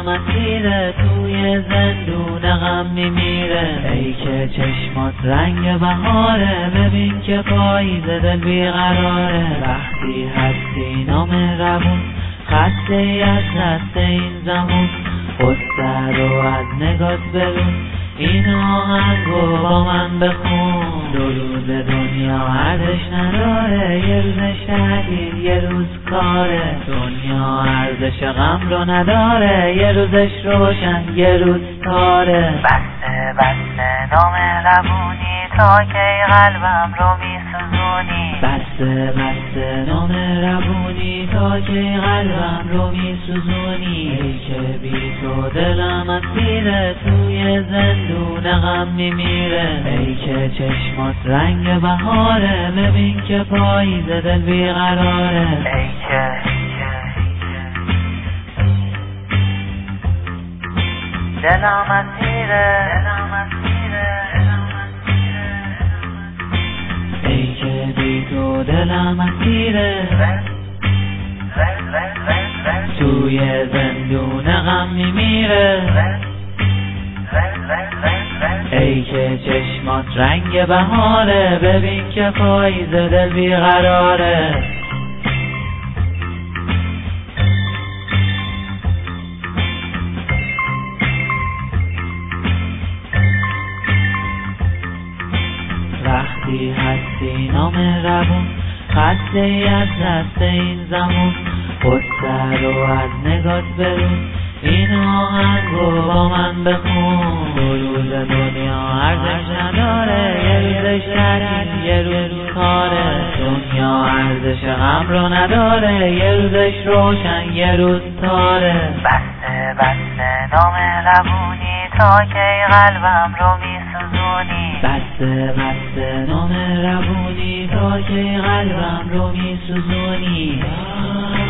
دلم اسیره توی زندون غم میمیره. ای که چشمات رنگ بهاره، ببین که پاییز دل بیقراره. وقتی هستی نامهربون، خسته ای از دست این زمون. غصه رو از نگات برون، این آهنگو با من بخون. دو روز دنیا ارزش نداره، یه روزش تعطیل یه روز کاره. دنیا ارزش غم رو نداره، یه روزش روشن یه روز تاره. بسته بسته نامهربونی، تا کی قلبم رو میسوزونی. بسته بسته نامهربونی، تا کی قلبم رو میسوزونی. ای که بی تو دلم اسیره توی زندون غم میمیره. ای که چشمات رنگ بهاره، ببین که پاییز دل بیقراره. ای که دلم اسیره، ای که بی تو دلم اسیره توی زندون غم میمیره. ای که چشمات رنگ بهاره، ببین که پاییز دل بیقراره. وقتی هستی نامهربون، خسته ای از دست این زمون. غصه رو از نگات برون، این آهنگو با من بخون. دو روز دنیا ارزش نداره، یه روزش تعطیل یه روز کاره. دنیا ارزش غم رو نداره، یه روزش روشن یه روز تاره. بسته بسته نامهربونی، تا کی قلبم رو میسوزونی. بسته بسته نامهربونی، تا کی قلبم رو میسوزونی.